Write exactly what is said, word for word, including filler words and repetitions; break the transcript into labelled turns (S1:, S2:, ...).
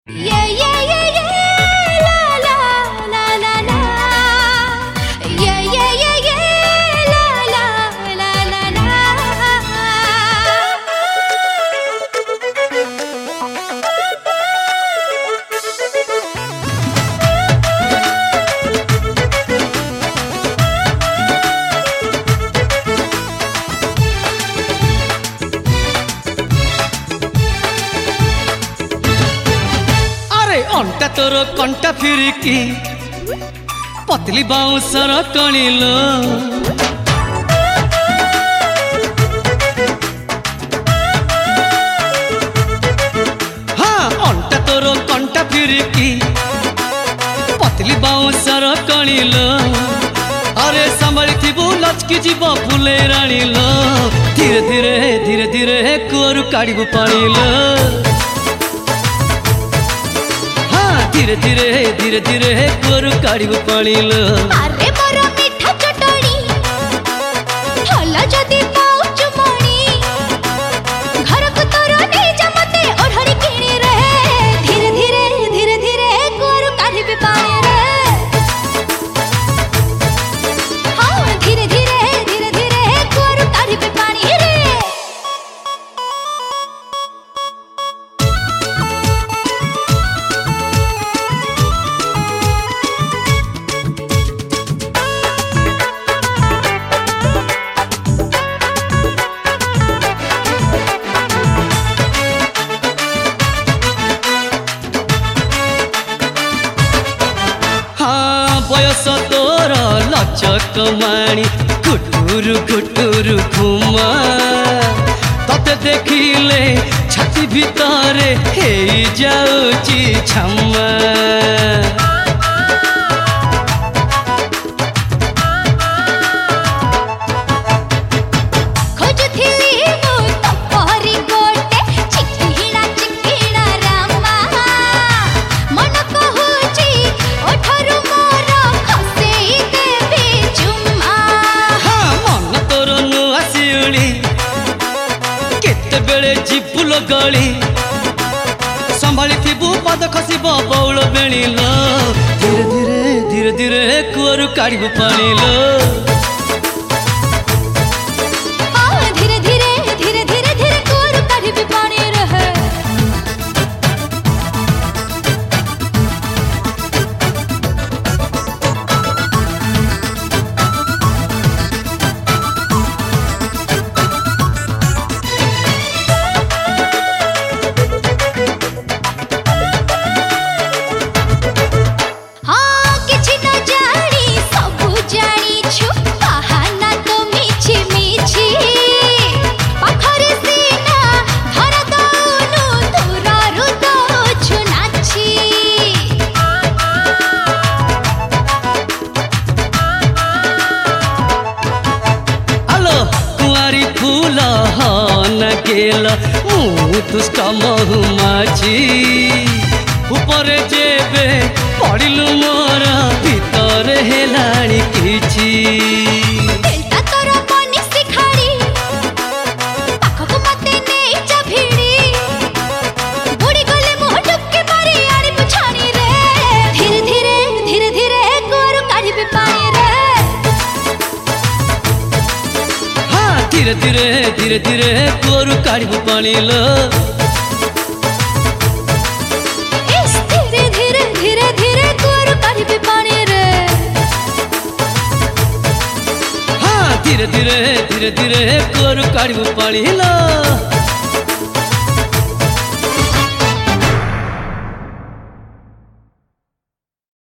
S1: Yeah, yeah, yeah, yeah, la la la la la. Yeah, yeah, yeah, yeah, la la la la la.
S2: अंटा तोर कंटा फिरिकी पतली bouncer कणिलो हाँ अंटा तोर कंटा फिरिकी पतली bouncer कणिलो अरे संभाली थिबु लचकी जीव फुले राणीलो धीरे धीरे धीरे धीरे कुआरु काढ़िबु पाणीलो धीरे धीरे धीरे धीरे कुआरु काढ़िबु पाणीलो
S1: अरे मोर मिठा चटणी हला जदी पाउच मणी घर को तोर नै जमते ओढ़णी किणी रे धीरे धीरे धीरे धीरे कुआरु काढ़िबु पाणी रे हां धीरे धीरे धीरे धीरे कुआरु काढ़िबु पाणी रे
S2: बयस तोर लचक माणी कुटुरु कुटुरु घुमा तते देखिले छाती भितरे हे जाउची छम्मा जीपुलो गली संभाली थिबु पद खसिब बौल बेणीलो धीरे धीरे धीरे धीरे कुआरु काढ़िबु पाणीलो
S1: धीरे धीरे धीरे धीरे धीरे कुआरु काढ़िबु पाणी रे गेल मु दुष्ट महुमाछी ऊपर जेबे पड़िलु मोर भीतर हेलाणी किछि दिलता तोर मनी सिखाड़ी पाखको मते नेई जा भिड़ी बुड़ी गले मुह डुबके मारी आड़ी पुछाणी रे धीरे धीरे धीरे धीरे कुआरु काढ़िबे पाणी रे
S2: धीरे धीरे धीरे धीरे कुआरु काढ़िबु पाणीलो
S1: धीरे धीरे धीरे धीरे कुआरु काढ़िबे पाणी रे
S2: हाँ धीरे धीरे धीरे धीरे कुआरु काढ़िबु पाणीलो।